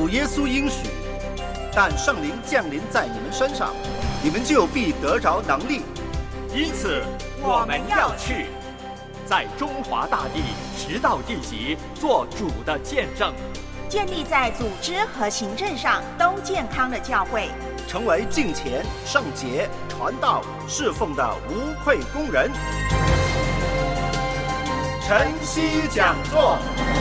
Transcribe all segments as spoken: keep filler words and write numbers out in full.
主耶稣应许，但圣灵降临在你们身上，你们就必得着能力。 因此我们要去，在中华大地直到地极做主的见证， 建立在组织和行政上都健康的教会， 成为敬虔、圣洁、传道、侍奉的无愧工人。晨曦讲座。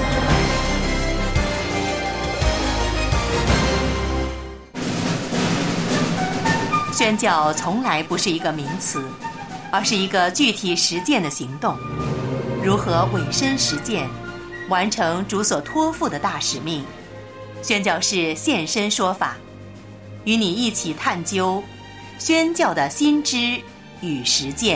宣教从来不是一个名词，而是一个具体实践的行动。如何委身实践，完成主所托付的大使命？宣教士现身说法，与你一起探究宣教的新知与实践。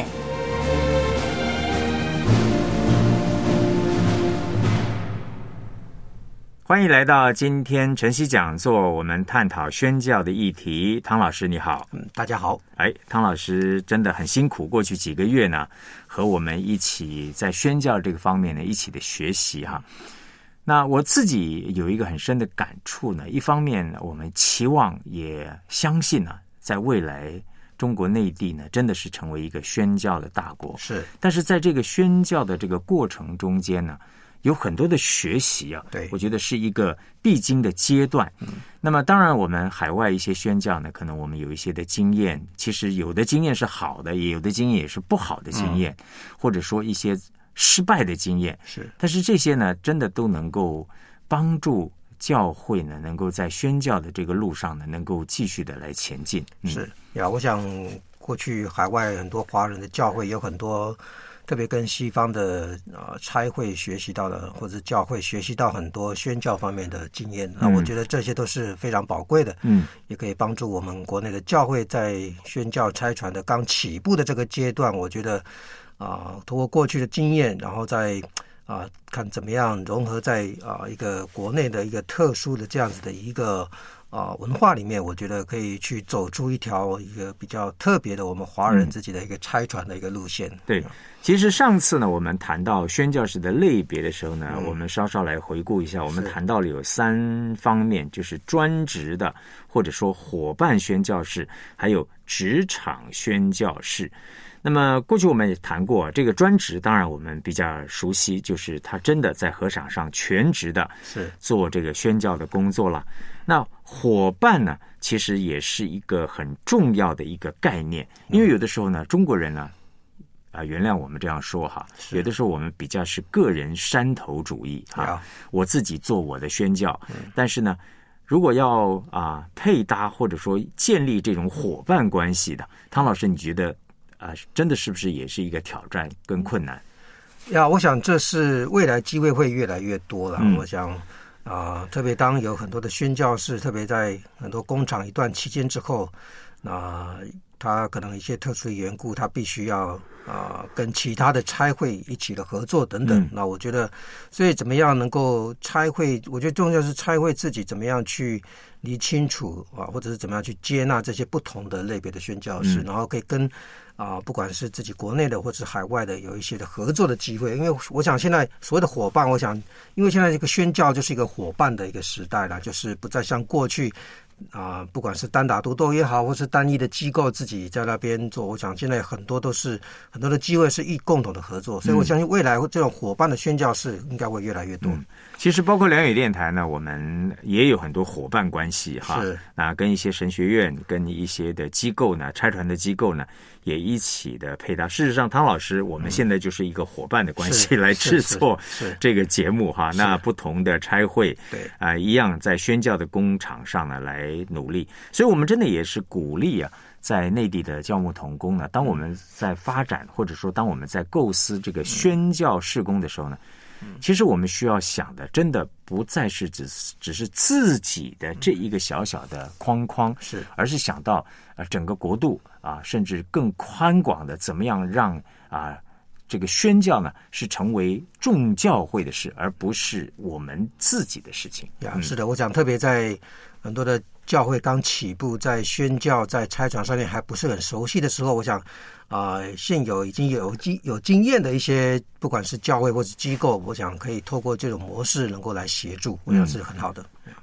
欢迎来到今天晨曦讲座，我们探讨宣教的议题。汤老师你好。 嗯，大家好。 哎，汤老师真的很辛苦，过去几个月呢，和我们一起在宣教这个方面呢，一起的学习哈。那我自己有一个很深的感触呢，一方面我们期望也相信呢、啊，在未来中国内地呢，真的是成为一个宣教的大国。 是， 但是在这个宣教的这个过程中间呢，有很多的学习啊， 对， 我觉得是一个必经的阶段。嗯，那么当然，我们海外一些宣教呢，可能我们有一些的经验，其实有的经验是好的，也有的经验也是不好的经验，嗯、或者说一些失败的经验。 是，但是这些呢，真的都能够帮助教会呢，能够在宣教的这个路上呢，能够继续的来前进。 嗯、是呀，我想过去海外很多华人的教会有很多。特别跟西方的呃差会学习到的，或者教会学习到很多宣教方面的经验，那、嗯、我觉得这些都是非常宝贵的，嗯，也可以帮助我们国内的教会在宣教差传的刚起步的这个阶段，我觉得啊、呃，通过过去的经验，然后再啊、呃、看怎么样融合在啊、呃、一个国内的一个特殊的这样子的一个。啊、呃，文化里面，我觉得可以去走出一条一个比较特别的我们华人自己的一个差传的一个路线。嗯、 对，其实上次呢，我们谈到宣教士的类别的时候呢，嗯、我们稍稍来回顾一下，我们谈到了有三方面，就是专职的，或者说伙伴宣教士，还有职场宣教士。那么过去我们也谈过，这个专职当然我们比较熟悉，就是他真的在禾场上全职的是做这个宣教的工作了。那伙伴呢，其实也是一个很重要的一个概念，因为有的时候呢，中国人呢，啊、呃，原谅我们这样说哈，有的时候我们比较是个人山头主义哈，我自己做我的宣教，嗯、但是呢，如果要啊、呃、配搭或者说建立这种伙伴关系的，汤老师，你觉得啊、呃，真的是不是也是一个挑战跟困难？ 呀，我想这是未来机会会越来越多了，嗯、我想。啊、呃，特别当有很多的宣教士，特别在很多工厂一段期间之后，那、呃、他可能一些特殊的缘故，他必须要啊、呃、跟其他的差会一起的合作等等。嗯、那我觉得，所以怎么样能够差会？我觉得重要是差会自己怎么样去理清楚啊，或者是怎么样去接纳这些不同的类别的宣教士，嗯、然后可以跟。啊，不管是自己国内的或者是海外的，有一些的合作的机会。因为我想现在所谓的伙伴，我想，因为现在这个宣教就是一个伙伴的一个时代了，就是不再像过去啊、呃，不管是单打独斗也好，或是单一的机构自己在那边做，我想现在很多都是很多的机会是一共同的合作，所以我相信未来这种伙伴的宣教士应该会越来越多。嗯、 其实包括良友电台呢，我们也有很多伙伴关系哈， 是那跟一些神学院、跟一些的机构呢，差传的机构呢。也一起的配搭。事实上，汤老师，我们现在就是一个伙伴的关系来制作这个节目哈。那不同的差会， 对啊、呃，一样在宣教的工场上呢来努力。所以，我们真的也是鼓励啊，在内地的教牧同工呢，当我们在发展或者说当我们在构思这个宣教事工的时候呢。其实我们需要想的，真的不再是只只是自己的这一个小小的框框， 是， 而是想到呃整个国度啊，甚至更宽广的，怎么样让啊这个宣教呢是成为众教会的事，而不是我们自己的事情。 呀，是的，我想特别在很多的教会刚起步，在宣教在差传上面还不是很熟悉的时候，我想。啊、呃，现有已经有经有经验的一些，不管是教会或者机构，我想可以透过这种模式能够来协助，我想是很好的。 嗯、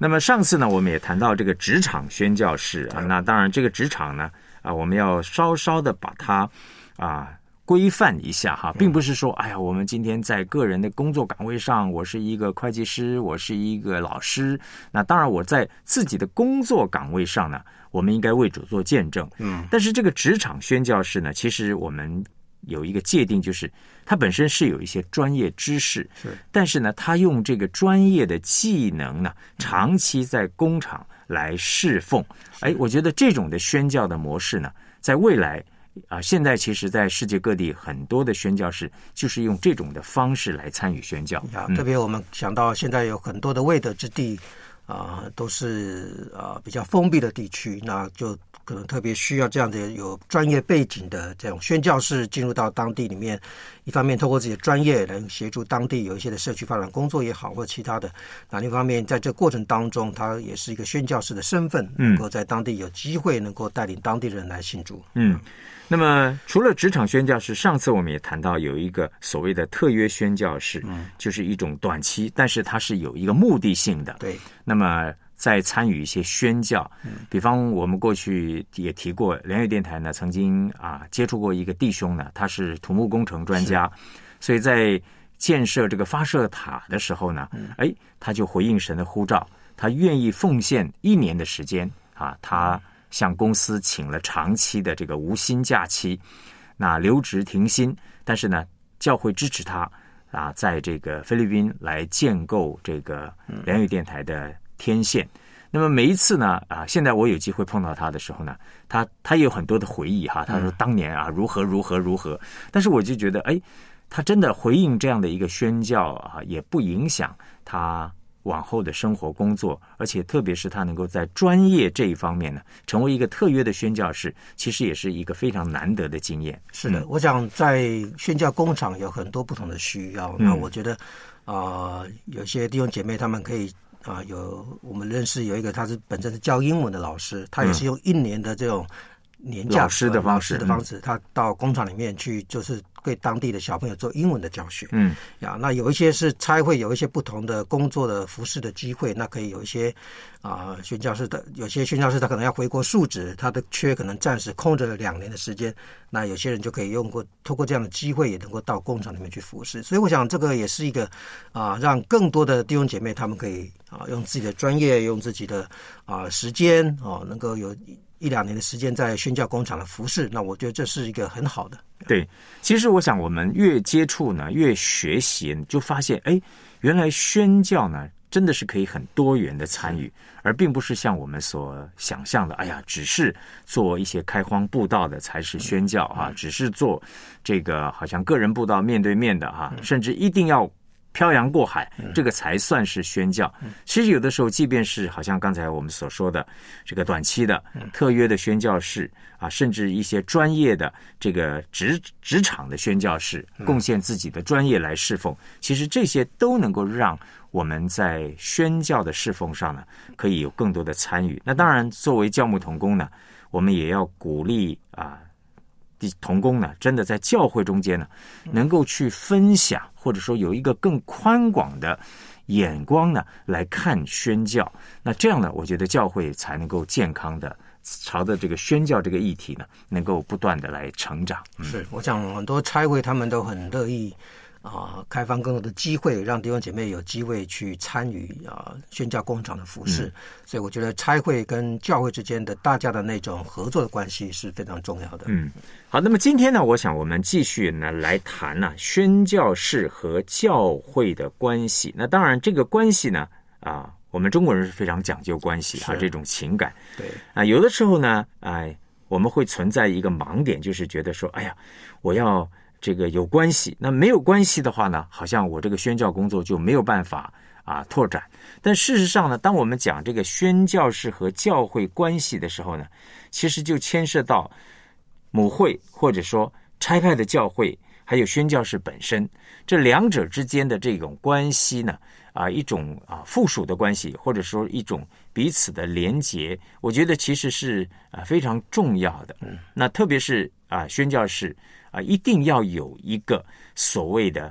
那么上次呢，我们也谈到这个职场宣教士啊，那当然这个职场呢啊，我们要稍稍的把它啊规范一下哈，并不是说哎呀，我们今天在个人的工作岗位上，我是一个会计师，我是一个老师，那当然我在自己的工作岗位上呢，我们应该为主做见证。嗯，但是这个职场宣教士呢，其实我们有一个界定，就是他本身是有一些专业知识，是，但是呢，他用这个专业的技能呢，长期在工厂来侍奉。哎，我觉得这种的宣教的模式呢，在未来。啊，现在其实，在世界各地很多的宣教士就是用这种的方式来参与宣教。 啊，特别我们想到现在有很多的未得之地，啊、呃，都是啊、呃、比较封闭的地区，那就可能特别需要这样的有专业背景的这种宣教士进入到当地里面，一方面透过自己的专业来协助当地有一些的社区发展工作也好，或者其他的；那另一方面，在这过程当中，他也是一个宣教士的身份，能够在当地有机会能够带领当地人来信主。 嗯。那么除了职场宣教士，上次我们也谈到有一个所谓的特约宣教士，嗯，就是一种短期，但是它是有一个目的性的。对。那么在参与一些宣教，嗯，比方我们过去也提过，联悦电台呢曾经啊接触过一个弟兄呢，他是土木工程专家，所以在建设这个发射塔的时候呢，嗯，哎，他就回应神的呼召，他愿意奉献一年的时间啊，他。向公司请了长期的这个无薪假期，那留职停薪，但是呢，教会支持他啊，在这个菲律宾来建构这个联语电台的天线。那么每一次呢，啊，现在我有机会碰到他的时候呢，他他也有很多的回忆哈，他说当年啊如何如何如何，但是我就觉得，哎，他真的回应这样的一个宣教啊，也不影响他往后的生活工作，而且特别是他能够在专业这一方面呢，成为一个特约的宣教士，其实也是一个非常难得的经验。 是的，嗯、我想在宣教工厂有很多不同的需要，嗯、那我觉得啊、呃，有些弟兄姐妹他们可以啊、呃，有我们认识有一个他是本身是教英文的老师，他也是用一年的这种年假老师的方式的方式，他到工厂里面去就是。对当地的小朋友做英文的教学， 嗯， 呀，那有一些是差会有一些不同的工作的服饰的机会，那可以有一些啊、呃、宣教士的，有些宣教士他可能要回国述职，他的缺可能暂时空着两年的时间，那有些人就可以用过透过这样的机会，也能够到工厂里面去服侍，所以我想这个也是一个啊、呃，让更多的弟兄姐妹他们可以啊、呃、用自己的专业，用自己的啊、呃、时间哦、呃，能够有一两年的时间在宣教工厂的服侍，那我觉得这是一个很好的。 对，其实我想我们越接触呢，越学习，就发现，哎，原来宣教呢真的是可以很多元的参与，而并不是像我们所想象的，哎呀，只是做一些开荒布道的才是宣教啊，只是做这个好像个人布道面对面的哈、啊，甚至一定要漂洋过海，这个才算是宣教。其实有的时候，即便是好像刚才我们所说的这个短期的特约的宣教士啊，甚至一些专业的这个职职场的宣教士，贡献自己的专业来侍奉，其实这些都能够让我们在宣教的侍奉上呢，可以有更多的参与。那当然，作为教牧同工呢，我们也要鼓励啊。同工呢，真的在教会中间呢，能够去分享，或者说有一个更宽广的眼光呢，来看宣教。那这样呢，我觉得教会才能够健康的朝着这个宣教这个议题呢，能够不断的来成长。 嗯、是，我想很多差会他们都很乐意。啊、呃，开放更多的机会，让弟兄姐妹有机会去参与啊、呃、宣教工厂的服事、嗯，所以我觉得差会跟教会之间的大家的那种合作的关系是非常重要的。 嗯，好，那么今天呢，我想我们继续呢来谈呢、啊、宣教士和教会的关系。那当然，这个关系呢，啊，我们中国人是非常讲究关系啊，这种情感。 对啊，有的时候呢，哎、呃，我们会存在一个盲点，就是觉得说，哎呀，我要。这个有关系，那没有关系的话呢，好像我这个宣教工作就没有办法啊拓展。但事实上呢，当我们讲这个宣教士和教会关系的时候呢，其实就牵涉到母会或者说差派的教会，还有宣教士本身这两者之间的这种关系呢，啊一种啊附属的关系，或者说一种彼此的连结，我觉得其实是啊非常重要的。嗯，那特别是啊宣教士。啊，一定要有一个所谓的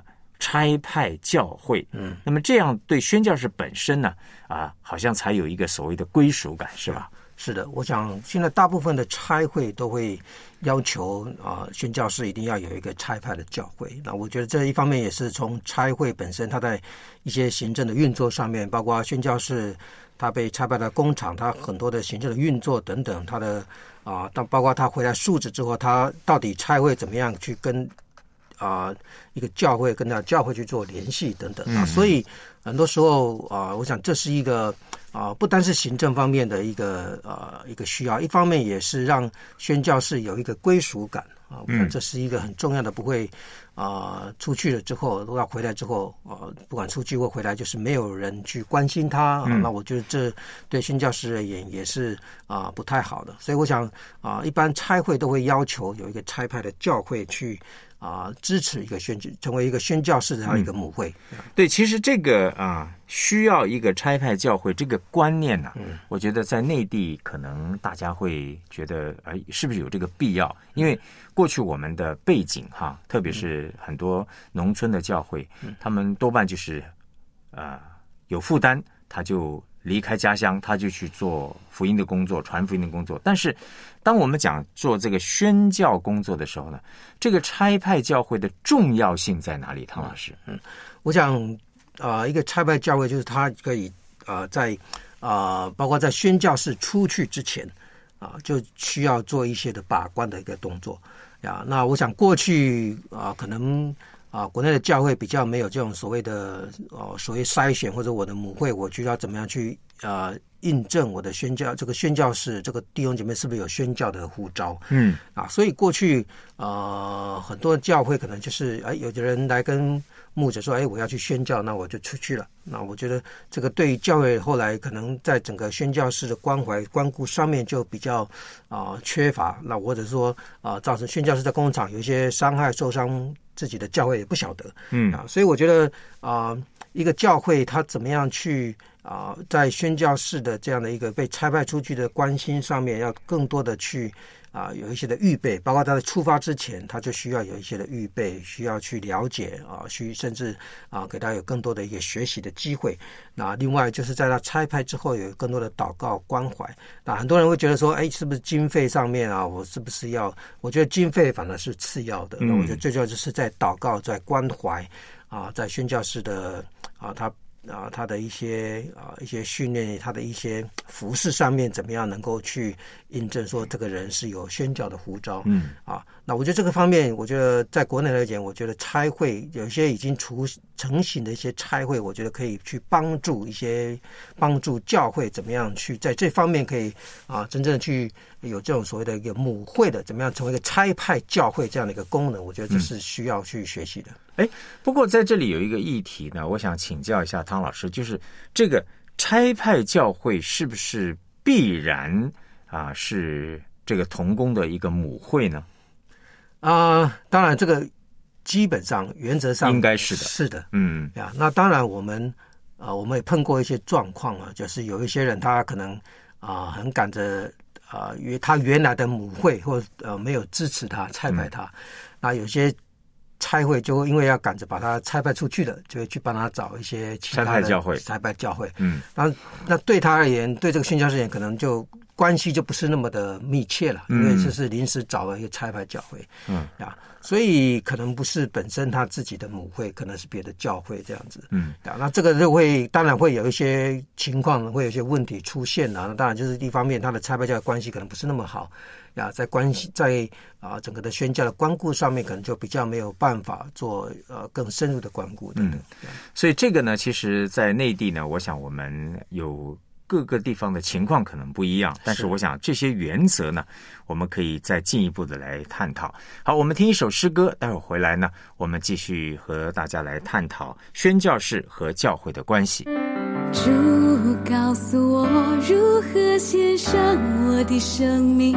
差派教会。嗯，那么这样对宣教士本身呢，啊，好像才有一个所谓的归属感，是吧？ 是的，我想现在大部分的差会都会要求啊、呃，宣教士一定要有一个差派的教会。那我觉得这一方面也是从差会本身，它在一些行政的运作上面，包括宣教士他被差派的工厂，他很多的行政的运作等等，他的啊，但、呃、包括他回来述职之后，他到底差会怎么样去跟啊、呃、一个教会跟他教会去做联系等等啊，所以很多时候啊、呃，我想这是一个。啊，不单是行政方面的一个呃一个需要，一方面也是让宣教士有一个归属感啊，我想这是一个很重要的，不会啊、呃、出去了之后，如果回来之后啊、呃，不管出去或回来，就是没有人去关心他啊，那我觉得这对宣教士而言也是啊、呃、不太好的，所以我想啊、呃，一般差会都会要求有一个差派的教会去。啊，支持一个宣成为一个宣教士的他一个母会、 嗯。对，其实这个啊，需要一个差派教会这个观念呢、啊嗯，我觉得在内地可能大家会觉得，哎，是不是有这个必要？因为过去我们的背景哈，特别是很多农村的教会，嗯、他们多半就是呃有负担，他就离开家乡，他就去做福音的工作，传福音的工作。但是当我们讲做这个宣教工作的时候呢，这个差派教会的重要性在哪里？唐老师， 嗯，我想啊、呃，一个差派教会就是他可以啊、呃，在啊、呃，包括在宣教士出去之前啊、呃，就需要做一些的把关的一个动作呀。那我想过去啊、呃，可能。啊，国内的教会比较没有这种所谓的呃所谓筛选，或者我的母会，我就要怎么样去呃印证我的宣教这个宣教士这个弟兄姐妹是不是有宣教的呼召？嗯，啊，所以过去呃很多教会可能就是哎，有的人来跟牧者说，哎，我要去宣教，那我就出去了。那我觉得这个对于教会后来可能在整个宣教士的关怀关顾上面就比较啊、呃、缺乏，那或者说啊、呃、造成宣教士在工厂有一些伤害受伤。自己的教会也不晓得，嗯啊，所以我觉得啊、呃，一个教会他怎么样去啊、呃，在宣教士的这样的一个被差派出去的关心上面，要更多的去啊、呃、有一些的预备，包括他在出发之前，他就需要有一些的预备，需要去了解啊，需甚至啊给他有更多的一个学习的机会。那另外就是在他差派之后，有更多的祷告关怀。那很多人会觉得说，哎，是不是经费上面啊，我是不是要？我觉得经费反而是次要的。那我觉得最重要就是在祷告，在关怀啊，在宣教士的啊，他啊他的一些啊一些训练，他的一些服事上面怎么样能够去印证说这个人是有宣教的呼召。嗯啊，那我觉得这个方面，我觉得在国内来讲，我觉得差会有一些已经雏成型的一些差会，我觉得可以去帮助一些帮助教会怎么样去在这方面可以啊真正去有这种所谓的一个母会的怎么样成为一个差派教会这样的一个功能，我觉得这是需要去学习的。 哎、嗯，不过在这里有一个议题呢，我想请教一下汤老师，就是这个差派教会是不是必然啊是这个同工的一个母会呢？ 啊、呃，当然这个基本上原则上应该是的， 是的， 嗯呀，那当然我们啊、呃，我们也碰过一些状况啊，就是有一些人他可能啊、呃、很赶着啊，原、呃、他原来的母会或呃没有支持他差派他，嗯、那有些差会就因为要赶着把他差派出去的，就会去帮他找一些其他的差派教会， 差派教会， 嗯， 那那对他而言，对这个宣教士而言，可能就关系就不是那么的密切了，因为这是临时找了一个差派教会，嗯啊，所以可能不是本身他自己的母会，可能是别的教会这样子，嗯啊，那这个就会当然会有一些情况，会有一些问题出现了。那当然就是一方面，他的差派教会关系可能不是那么好呀，在关系在啊整个的宣教的关顾上面，可能就比较没有办法做呃更深入的关顾等等。嗯、 所以这个呢，其实，在内地呢，我想我们有。各个地方的情况可能不一样，但是我想这些原则呢，我们可以再进一步的来探讨。好，我们听一首诗歌，待会儿回来呢，我们继续和大家来探讨宣教士和教会的关系。 主告诉我如何献上我的生命，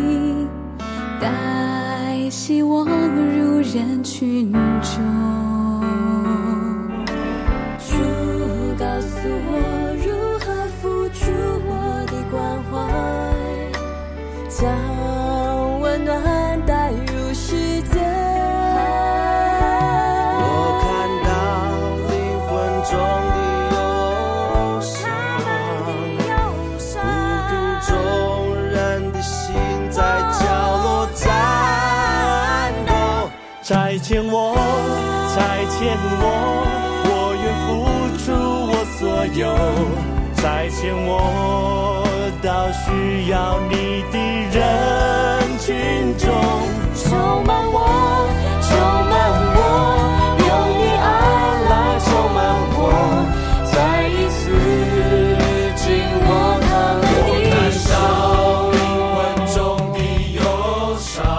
带希望入人群中。主告诉我将温暖带入世界， 我看到遣我，差遣我，我愿付出我所有，差遣我到需要你的人群中，充满我，充满我，用你爱来充满我，再一次紧握他们的手。灵魂中的忧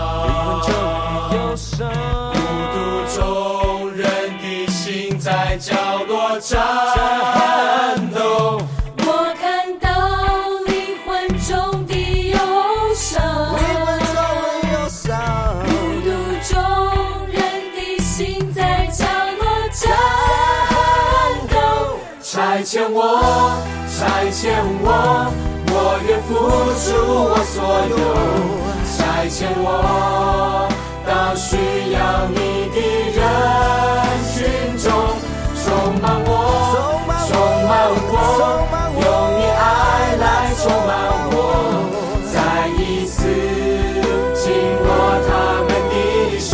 伤，孤独中人的心在角落颤抖。 我看到灵魂中的忧伤，孤独中人的心在角落颤抖。 差遣我，差遣我，我愿付出我所有，差遣我到需要你的人群中，充满我，充满我，用你爱来充满我，再一次紧握他们的手，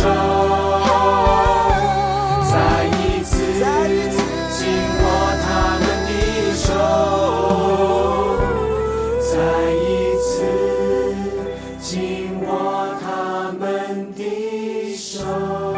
再一次紧握他们的手，再一次紧握他们的手。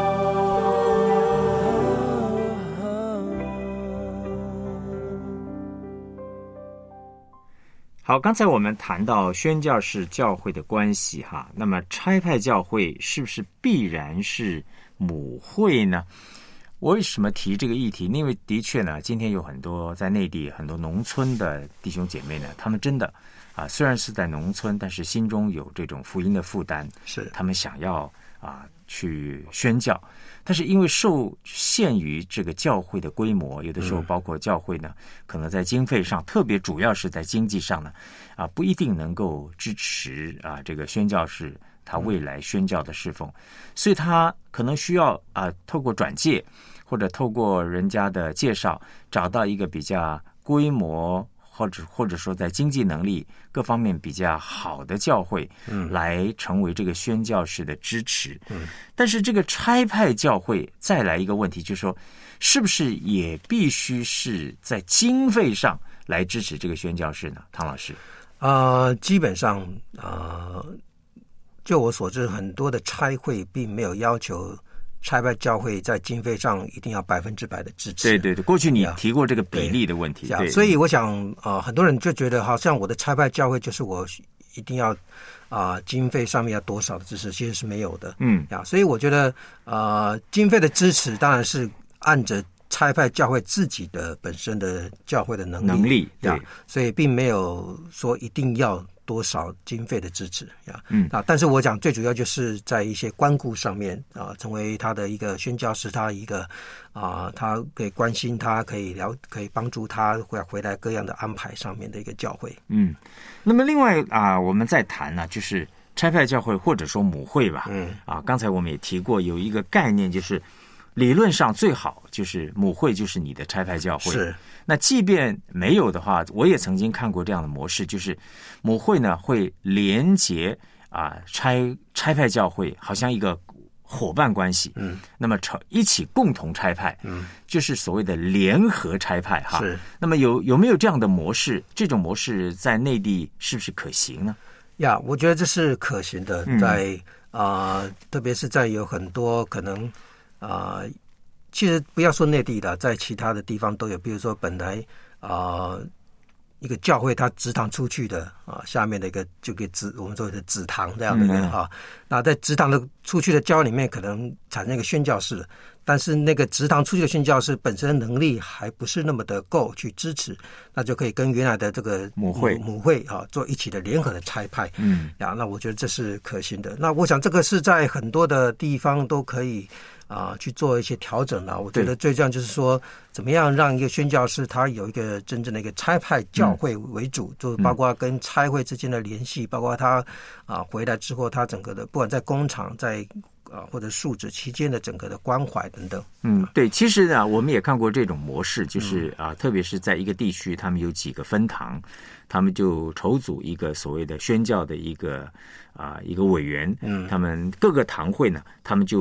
好，刚才我们谈到宣教士教会的关系哈，那么差派教会是不是必然是母会呢？我为什么提这个议题？因为的确呢，今天有很多在内地很多农村的弟兄姐妹呢，他们真的啊，虽然是在农村，但是心中有这种福音的负担， 是他们想要啊去宣教，但是因为受限于这个教会的规模，有的时候包括教会呢，可能在经费上，特别主要是在经济上呢，啊，不一定能够支持啊这个宣教士他未来宣教的侍奉，所以他可能需要啊透过转介或者透过人家的介绍，找到一个比较规模或者或者说在经济能力各方面比较好的教会，嗯，来成为这个宣教士的支持。嗯，但是这个差派教会再来一个问题，就是说，是不是也必须是在经费上来支持这个宣教士呢？唐老师， 呃，基本上，呃，就我所知，很多的差会并没有要求差派教会在经费上一定要百分之百的支持。 对对对，过去你提过这个比例的问题，对， 所以我想，呃，很多人就觉得好像我的差派教会就是我一定要啊、呃、经费上面要多少的支持，其实是没有的。嗯，呀，所以我觉得，呃，经费的支持当然是按着差派教会自己的本身的教会的能力， 能力对， 所以并没有说一定要多少经费的支持呀，嗯啊，但是我讲最主要就是在一些关顾上面啊，成为他的一个宣教士，他一个啊，他可以关心他，可以聊，可以帮助他回回来各样的安排上面的一个教会。 嗯，那么另外啊，我们再谈呢、啊，就是差派教会或者说母会吧，嗯啊，刚才我们也提过有一个概念，就是理论上最好就是母会就是你的差派教会是。 那即便没有的话，我也曾经看过这样的模式，就是母会呢会连结啊差差派教会，好像一个伙伴关系。嗯，那么一起共同差派，嗯，就是所谓的联合差派哈。 是。 那么有有没有这样的模式？这种模式在内地是不是可行呢？ 呀，我觉得这是可行的，在啊、呃，特别是在有很多可能啊。呃其实不要说内地的，在其他的地方都有。比如说，本来啊、呃、一个教会它植堂出去的啊，下面的一个就给植我们说的植堂这样的一个、嗯、啊，那在植堂的出去的教里面，可能产生一个宣教士，但是那个植堂出去的宣教士本身能力还不是那么的够去支持，那就可以跟原来的这个母会母会啊做一起的联合的差派。嗯，呀，那我觉得这是可行的。那我想这个是在很多的地方都可以。啊，去做一些调整了。我觉得最重要就是说，怎么样让一个宣教士他有一个真正的一个差派教会为主，嗯、就包括跟差会之间的联系，嗯、包括他啊回来之后，他整个的不管在工厂在啊或者述职期间的整个的关怀等等。 嗯，对，其实呢，我们也看过这种模式，就是啊，特别是在一个地区，他们有几个分堂，他们就筹组一个所谓的宣教的一个啊一个委员，嗯，他们各个堂会呢，他们就。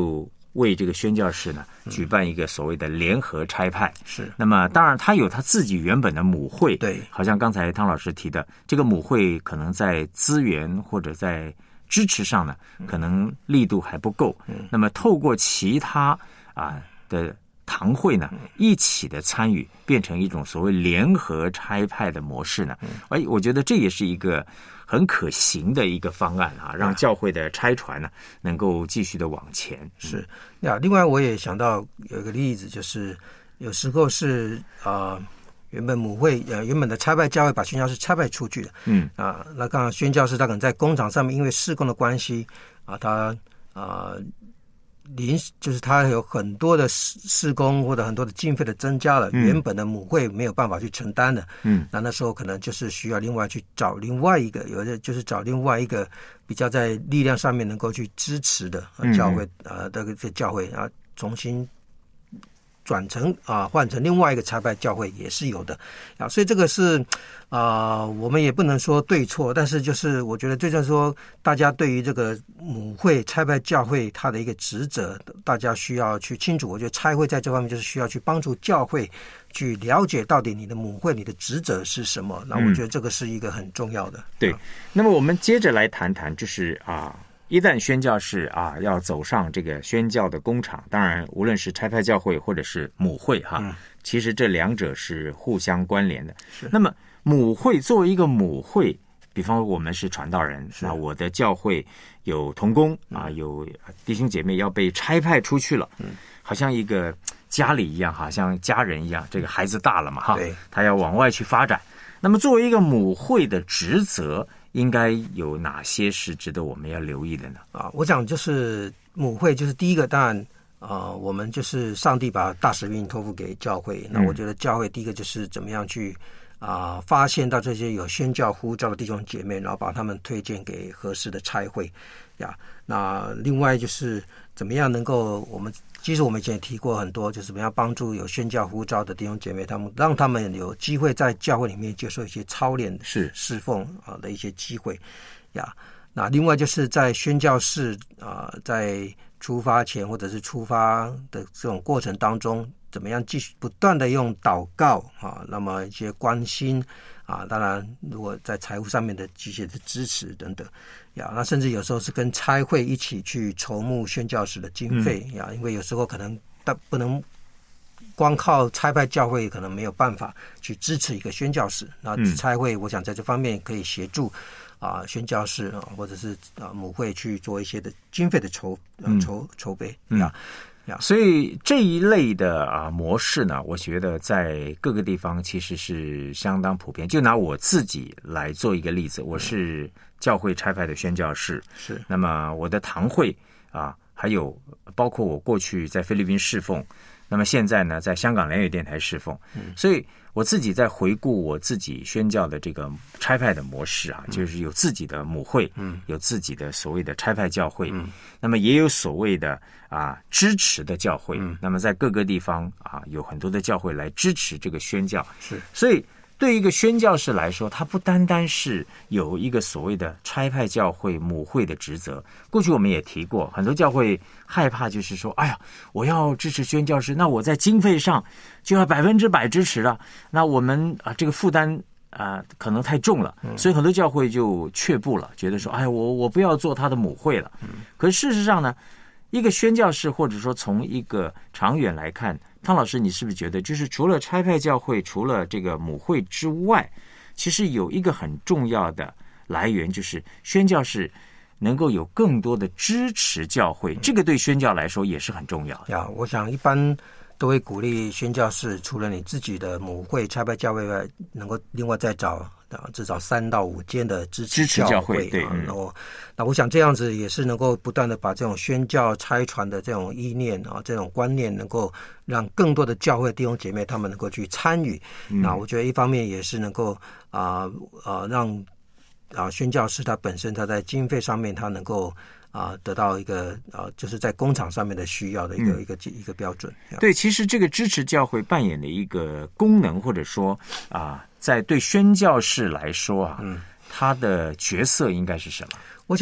为这个宣教士呢举办一个所谓的联合差派。 是， 那么当然他有他自己原本的母会， 对， 好像刚才汤老师提的，这个母会可能在资源或者在支持上呢，可能力度还不够。嗯，那么透过其他啊的堂会呢，一起的参与，变成一种所谓联合差派的模式呢，哎，我觉得这也是一个很可行的一个方案啊，让教会的差传呢能够继续的往前。 是呀，另外我也想到有一个例子，就是有时候是啊、呃，原本母会呃原本的差派教会把宣教士差派出去的，嗯啊，那刚刚宣教士他可能在工厂上面因为事工的关系啊，他啊。呃临就是他有很多的施施工或者很多的经费的增加了，嗯、原本的母会没有办法去承担的，嗯，那那时候可能就是需要另外去找另外一个，有的就是找另外一个比较在力量上面能够去支持的、呃、教会，呃，这个这教会啊，重新转成啊、呃、换成另外一个差派教会也是有的啊，所以这个是啊、呃、我们也不能说对错，但是就是我觉得最重要说大家对于这个母会差派教会它的一个职责，大家需要去清楚。我觉得差会在这方面就是需要去帮助教会去了解到底你的母会你的职责是什么，那我觉得这个是一个很重要的。 嗯、对、啊，那么我们接着来谈谈，就是啊。一旦宣教士啊要走上这个宣教的工厂，当然无论是差派教会或者是母会哈、嗯，其实这两者是互相关联的。那么母会作为一个母会，比方说我们是传道人，那我的教会有同工啊，有弟兄姐妹要被差派出去了，嗯，好像一个家里一样，好像家人一样，这个孩子大了嘛哈，他要往外去发展。那么作为一个母会的职责，应该有哪些是值得我们要留意的呢？ 啊，我想就是母会，就是第一个，当然啊、呃，我们就是上帝把大使命托付给教会。那我觉得教会第一个就是怎么样去啊、呃、发现到这些有宣教呼召的弟兄姐妹，然后把他们推荐给合适的差会呀。那另外就是怎么样能够我们。其实我们以前也提过很多，就是怎么样帮助有宣教呼召的弟兄姐妹，他们让他们有机会在教会里面接受一些操练、 是侍奉啊的一些机会呀。那另外就是在宣教士啊，在出发前或者是出发的这种过程当中，怎么样继续不断的用祷告啊，那么一些关心啊，当然如果在财务上面的机械的支持等等。呀，那甚至有时候是跟差会一起去筹募宣教士的经费呀、嗯，因为有时候可能不能光靠差派教会，可能没有办法去支持一个宣教士。那差会，我想在这方面可以协助啊、呃、宣教士啊，或者是啊母会去做一些的经费的筹呃筹筹备呀。 嗯，所以这一类的啊模式呢，我觉得在各个地方其实是相当普遍。就拿我自己来做一个例子，我是教会差派的宣教士， 是。 那么我的堂会啊，还有包括我过去在菲律宾侍奉，那么现在呢，在香港联友电台侍奉，嗯，所以我自己在回顾我自己宣教的这个差派的模式啊，嗯、就是有自己的母会，嗯，有自己的所谓的差派教会，嗯，那么也有所谓的啊支持的教会，嗯，那么在各个地方啊有很多的教会来支持这个宣教， 是， 所以对一个宣教士来说，他不单单是有一个所谓的差派教会母会的职责。过去我们也提过，很多教会害怕就是说，哎呀，我要支持宣教士，那我在经费上就要百分之百支持了，那我们啊这个负担啊可能太重了，所以很多教会就却步了，觉得说，哎，我我不要做他的母会了。可是事实上呢，一个宣教士或者说从一个长远来看，汤老师，你是不是觉得，就是除了差派教会，除了这个母会之外，其实有一个很重要的来源，就是宣教士能够有更多的支持教会，这个对宣教来说也是很重要的。 呀，我想一般都会鼓励宣教士，除了你自己的母会、差派教会外，能够另外再找啊至少三到五间的支持教会。 支持教会对， 啊，然后那我想这样子也是能够不断的把这种宣教差传的这种意念啊，这种观念，能够让更多的教会弟兄姐妹他们能够去参与。嗯、那我觉得一方面也是能够啊啊让啊宣教士他本身他在经费上面他能够。啊，得到一个啊，就是在工厂上面的需要的一个、嗯、一个一个标准。 对，其实这个支持教会扮演的一个功能，或者说啊，在对宣教士来说啊，嗯，他的角色应该是什么？ 我想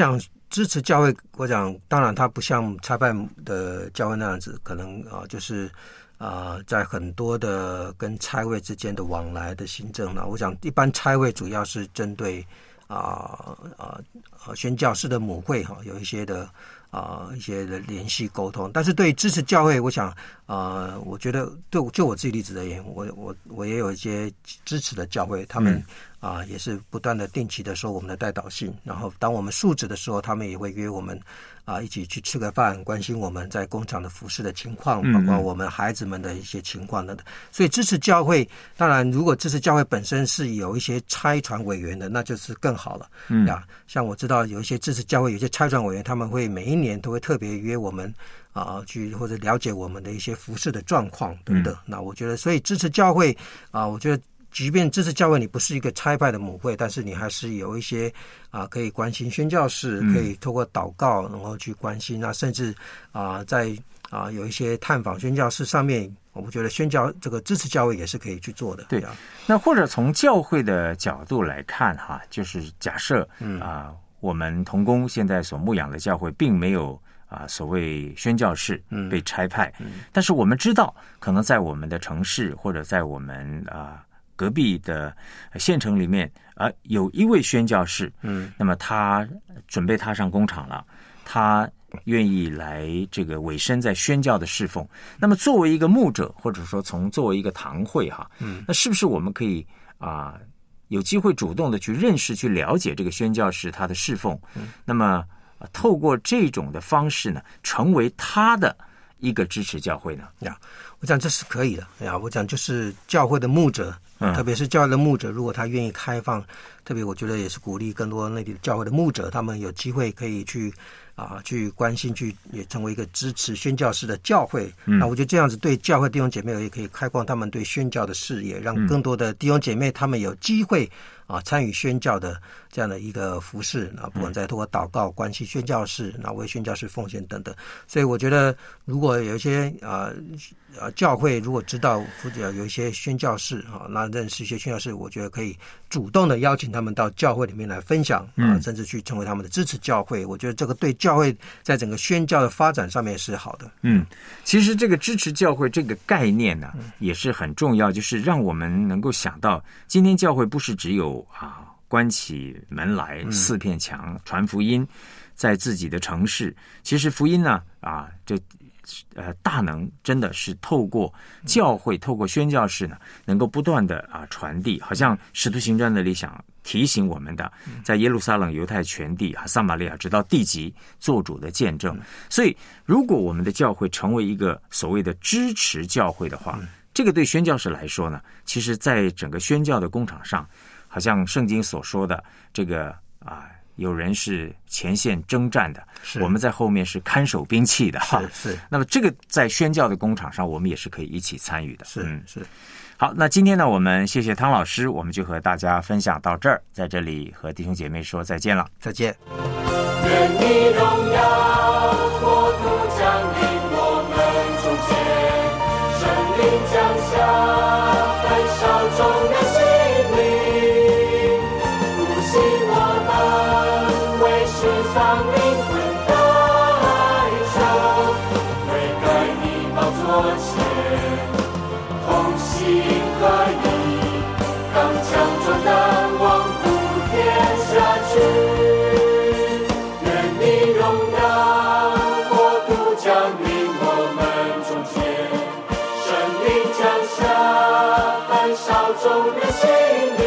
支持教会，我讲当然它不像差派的教会那样子，可能啊就是啊在很多的跟差会之间的往来的行政呢，我想一般差会主要是针对啊啊啊宣教士的母会哈、啊、有一些的。啊、呃，一些的联系沟通，但是对支持教会，我想，呃，我觉得对就我自己例子而言，我我我也有一些支持的教会，他们啊、嗯呃、也是不断的定期的收我们的代祷信，然后当我们述职的时候，他们也会约我们啊、呃、一起去吃个饭，关心我们在工厂的服事的情况，包括我们孩子们的一些情况等等。所以支持教会，当然如果支持教会本身是有一些差传委员的，那就是更好了。嗯呀，像我知道有一些支持教会，有些差传委员，他们会每一年都会特别约我们啊，去或者了解我们的一些服事的状况等等。嗯、那我觉得，所以支持教会啊，我觉得即便支持教会你不是一个差派的母会，但是你还是有一些啊可以关心宣教士，可以透过祷告然后去关心啊，甚至啊在啊有一些探访宣教士上面，我觉得宣教这个支持教会也是可以去做的。 对啊，那或者从教会的角度来看哈，就是假设嗯啊。我们同工现在所牧养的教会并没有啊所谓宣教士被差派、嗯嗯，但是我们知道，可能在我们的城市或者在我们啊隔壁的县城里面啊有一位宣教士，嗯，那么他准备踏上工厂了，他愿意来这个委身在宣教的侍奉。那么作为一个牧者，或者说从作为一个堂会哈，嗯，那是不是我们可以啊？有机会主动的去认识、去了解这个宣教士他的侍奉，嗯、那么、呃、透过这种的方式呢，成为他的一个支持教会呢？ 呀，我讲这是可以的呀。我讲就是教会的牧者，嗯、特别是教会的牧者，如果他愿意开放，特别我觉得也是鼓励更多内地的教会的牧者，他们有机会可以去啊去关心，去也成为一个支持宣教士的教会。嗯、那我觉得这样子对教会弟兄姐妹也可以开放他们对宣教的视野，让更多的弟兄姐妹他们有机会啊参与宣教的这样的一个服事，那不管在透过祷告关系宣教士，那为宣教士奉献等等。所以我觉得如果有一些啊啊教会如果知道有一些宣教士啊，那认识一些宣教士，我觉得可以主动的邀请他们到教会里面来分享啊，甚至去成为他们的支持教会。我觉得这个对教会在整个宣教的发展上面是好的。 嗯，其实这个支持教会这个概念呢、啊嗯、也是很重要，就是让我们能够想到，今天教会不是只有啊关起门来四片墙传福音，在自己的城市，其实福音呢啊这。呃，大能真的是透过教会、透过宣教士呢，能够不断的啊传递。好像使徒行传那里想提醒我们的，在耶路撒冷、犹太全地啊、撒玛利亚直到地极做主的见证。所以，如果我们的教会成为一个所谓的支持教会的话，这个对宣教士来说呢，其实在整个宣教的工场上，好像圣经所说的这个啊。有人是前线征战的，我们在后面是看守兵器的哈。 是是。 那么这个在宣教的工场上，我们也是可以一起参与的。 是嗯是。 好，那今天呢，我们谢谢汤老师，我们就和大家分享到这儿，在这里和弟兄姐妹说再见了， 再见。 愿你荣耀国度降临我们中间，圣灵降下，焚烧众人心灵，复兴我们为世上灵魂代求，悔改你宝座前，同心合一，刚强壮胆，往普天下去。众人心灵。